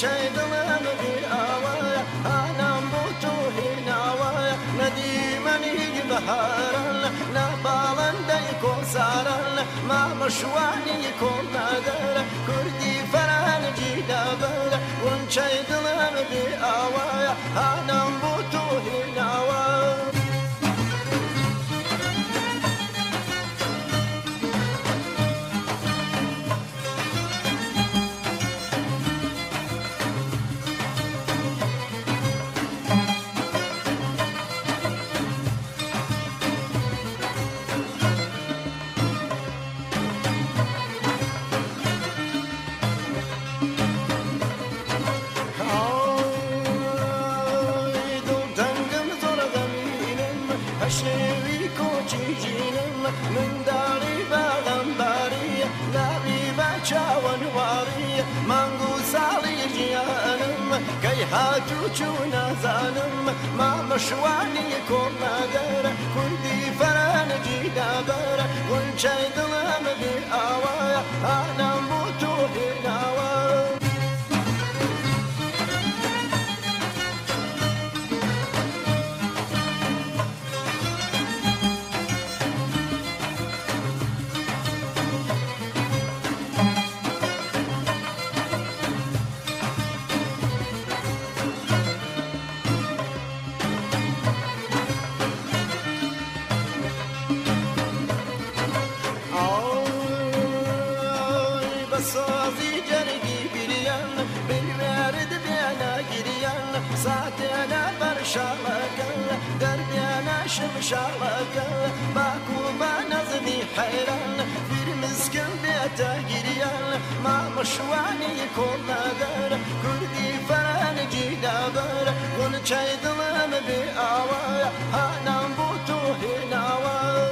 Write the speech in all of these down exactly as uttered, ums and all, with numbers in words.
ونشي دلم بآوايا أنا مبوتو هناوايا نديمني بهارا نبالا ديكو سارا ما مشواني كون نادر كردي فران جدابر ونشي دلم بآوايا أنا مبوتو هناوايا شوی کوچی جینم من داری باغم باری نبی بچه‌وان واری منگو سالی جیانم کی هاتو چون نزانم ما مشوانی کن ندار کردی فرنگی دبر ونچه دلم بی آوایا آنم بوتو هناوا سازی جرگی بیریان بالورد بیانا گریان ساتیانا برشالکل در بیانا شمشالکل باکو با نظمی حیران بیر مسکن بیتا گریان ما مشوانی کن ندار کردی فرنگی دابر ونچه دلم بی آوایا هانم بوتو هناوا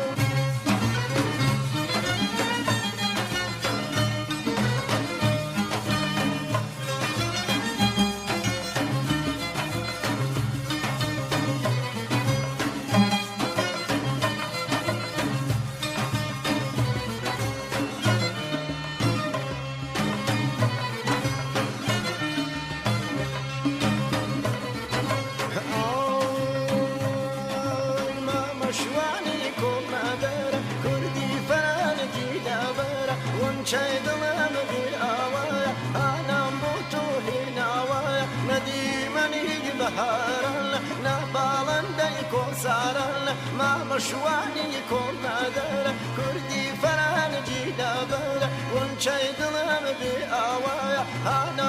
ونچه دلم بی آوایا آنم بوتو هناوایا ندیمنی بهارا نبالا دیکو سارا ما مشوانی کن ندار کردی فرنگی دبر ونچه دلم بی آوایا